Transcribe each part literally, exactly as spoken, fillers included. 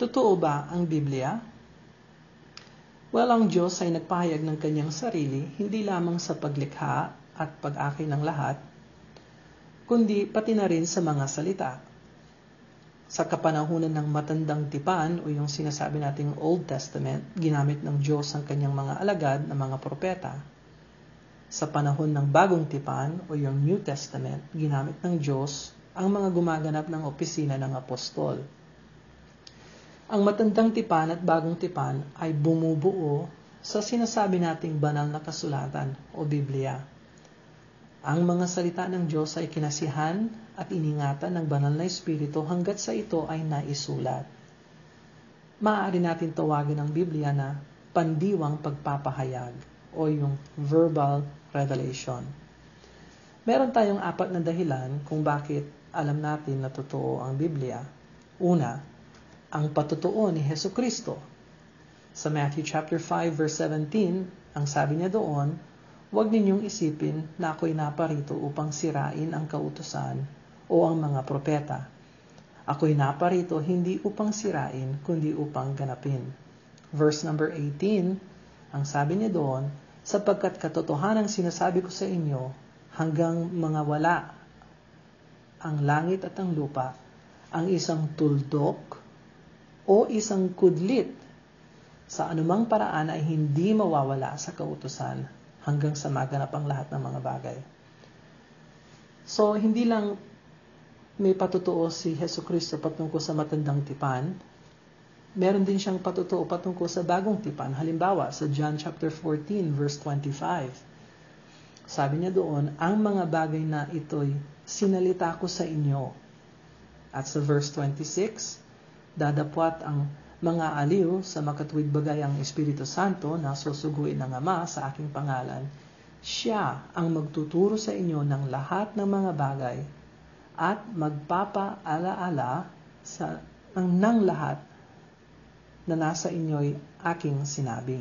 Totoo ba ang Biblia? Well, ang Diyos ay nagpahayag ng kanyang sarili hindi lamang sa paglikha at pag-akay ng lahat, kundi pati na rin sa mga salita. Sa kapanahunan ng matandang tipan o yung sinasabi nating Old Testament, ginamit ng Diyos ang kanyang mga alagad na mga propeta. Sa panahon ng bagong tipan o yung New Testament, ginamit ng Diyos ang mga gumaganap ng opisina ng apostol. Ang matandang tipan at bagong tipan ay bumubuo sa sinasabi nating banal na kasulatan o Biblia. Ang mga salita ng Diyos ay kinasihan at iningatan ng banal na Espiritu hanggat sa ito ay naisulat. Maaari natin tawagin ang Biblia na pandiwang pagpapahayag o yung verbal revelation. Meron tayong apat na dahilan kung bakit alam natin na totoo ang Biblia. Una, ang patutuo ni Hesukristo. Sa Matthew chapter five verse seventeen, ang sabi niya doon, huwag ninyong isipin na ako'y naparito upang sirain ang kautusan o ang mga propeta. Ako'y naparito hindi upang sirain, kundi upang ganapin. Verse number eighteen, ang sabi niya doon, sapagkat katotohanan ang sinasabi ko sa inyo, hanggang mga wala ang langit at ang lupa, ang isang tuldok o isang kudlit sa anumang paraan ay hindi mawawala sa kautusan hanggang sa maganap ang lahat ng mga bagay. So, hindi lang may patutuo si Hesukristo patungkol sa matandang tipan, meron din siyang patutuo patungkol sa bagong tipan. Halimbawa, sa John chapter fourteen verse twenty-five, sabi niya doon, ang mga bagay na ito'y sinalita ko sa inyo. At sa verse twenty-six, dadapwat ang mga aliw sa makatuwid bagay ang Espiritu Santo na susuguin ng Ama sa aking pangalan. Siya ang magtuturo sa inyo ng lahat ng mga bagay at magpapaalaala sa ng, ng lahat na nasa inyo'y aking sinabi.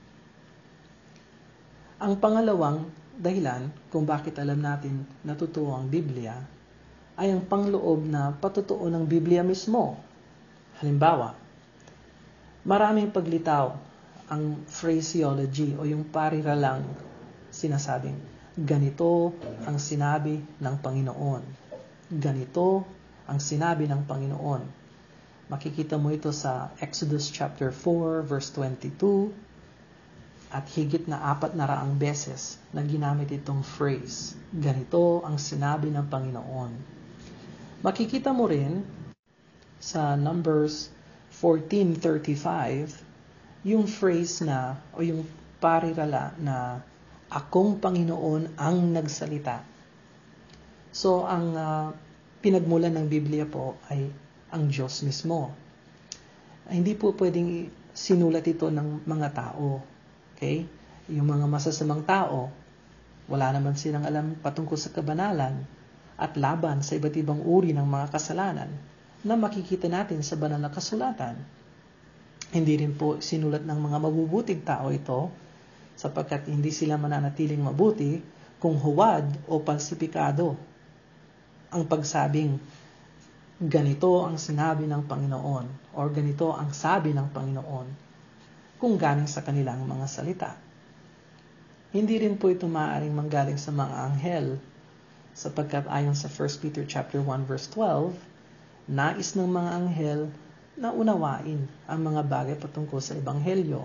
Ang pangalawang dahilan kung bakit alam natin na totoo ang Biblia ay ang pangloob na patutuo ng Biblia mismo. Halimbawa, maraming paglitaw ang phraseology o yung pariralang sinasabing, ganito ang sinabi ng Panginoon. Ganito ang sinabi ng Panginoon. Makikita mo ito sa Exodus chapter four verse twenty-two at higit na apat na raang beses na ginamit itong phrase. Ganito ang sinabi ng Panginoon. Makikita mo rin sa Numbers fourteen thirty-five, yung phrase na, o yung parirala na, akong Panginoon ang nagsalita. So, ang uh, pinagmulan ng Biblia po ay ang Diyos mismo. Ay, hindi po pwedeng sinulat ito ng mga tao. Okay? Yung mga masasamang tao, wala naman silang alam patungkol sa kabanalan at laban sa iba't ibang uri ng mga kasalanan na makikita natin sa banal na kasulatan. Hindi rin po sinulat ng mga mabubuting tao ito sapagkat hindi sila mananatiling mabuti kung huwad o palsipikado ang pagsabing ganito ang sinabi ng Panginoon o ganito ang sabi ng Panginoon kung galing sa kanilang mga salita. Hindi rin po ito maaaring manggaling sa mga anghel sapagkat ayon sa First Peter chapter one verse twelve, nais ng mga anghel na unawain ang mga bagay patungkol sa Ebanghelyo.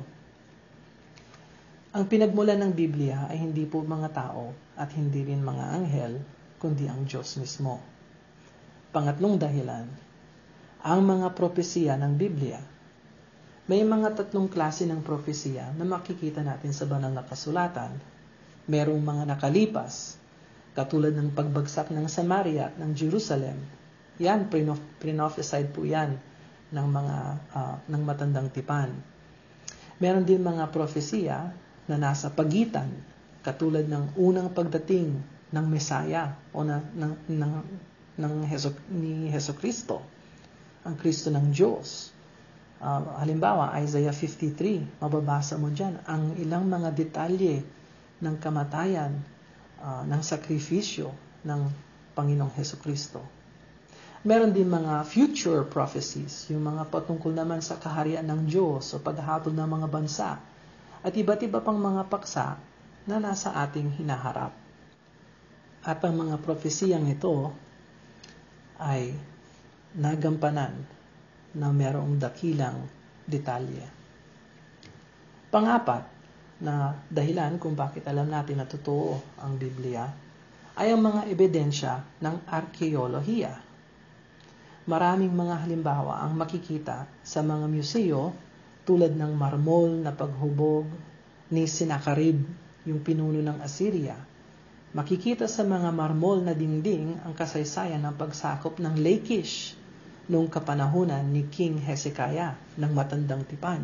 Ang pinagmulan ng Biblia ay hindi po mga tao at hindi rin mga anghel, kundi ang Diyos mismo. Pangatlong dahilan, ang mga propesiya ng Biblia. May mga tatlong klase ng propesiya na makikita natin sa banal na kasulatan. Merong mga nakalipas, katulad ng pagbagsak ng Samaria at ng Jerusalem. Yan, pre-prophesied po yan ng mga uh, ng matandang tipan. Meron din mga propesiya na nasa pagitan, katulad ng unang pagdating ng Mesaya o na, ng, ng, ng Heso, ni Hesukristo, ang Kristo ng Diyos. Uh, halimbawa, Isaiah fifty-three, mababasa mo dyan ang ilang mga detalye ng kamatayan, uh, ng sakripisyo ng Panginoong Hesukristo. Meron din mga future prophecies, yung mga patungkol naman sa kaharian ng Diyos o paghahatol ng mga bansa, at iba't iba pang mga paksa na nasa ating hinaharap. At ang mga propesiyang ito ay nagampanan na merong dakilang detalye. Pangapat na dahilan kung bakit alam natin na totoo ang Biblia ay ang mga ebidensya ng arkeolohiya. Maraming mga halimbawa ang makikita sa mga museo tulad ng marmol na paghubog ni Sennacherib, yung pinuno ng Assyria. Makikita sa mga marmol na dingding ang kasaysayan ng pagsakop ng Lachish noong kapanahunan ni King Hezekiah ng Matandang Tipan.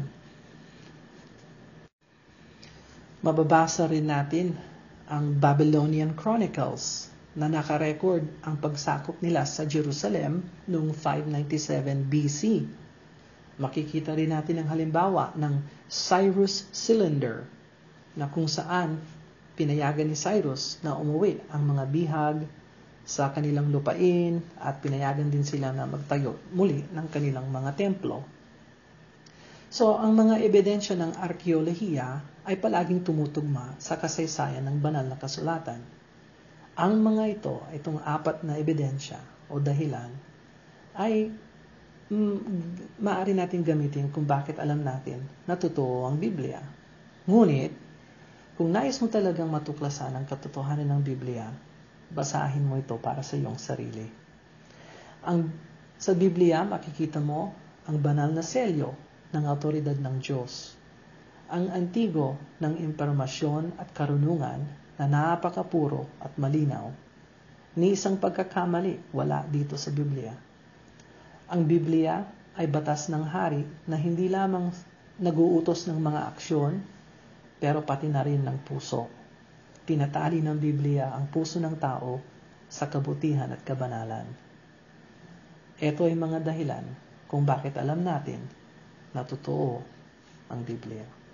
Mababasa rin natin ang Babylonian Chronicles na nakarecord ang pagsakop nila sa Jerusalem noong five ninety-seven B C. Makikita rin natin ang halimbawa ng Cyrus Cylinder na kung saan pinayagan ni Cyrus na umuwi ang mga bihag sa kanilang lupain at pinayagan din sila na magtayo muli ng kanilang mga templo. So, ang mga ebidensya ng arkeolohiya ay palaging tumutugma sa kasaysayan ng banal na kasulatan. Ang mga ito, itong apat na ebidensya o dahilan, ay mm, maaari natin gamitin kung bakit alam natin na totoo ang Biblia. Ngunit, kung nais mo talagang matuklasan ang katotohanan ng Biblia, basahin mo ito para sa iyong sarili. Ang, sa Biblia, makikita mo ang banal na selyo ng autoridad ng Diyos. Ang antigo ng impormasyon at karunungan na napakapuro at malinaw. Ni isang pagkakamali wala dito sa Biblia. Ang Biblia ay batas ng hari na hindi lamang naguutos ng mga aksyon, pero pati na rin ng puso. Tinatali ng Biblia ang puso ng tao sa kabutihan at kabanalan. Ito ay mga dahilan kung bakit alam natin na totoo ang Biblia.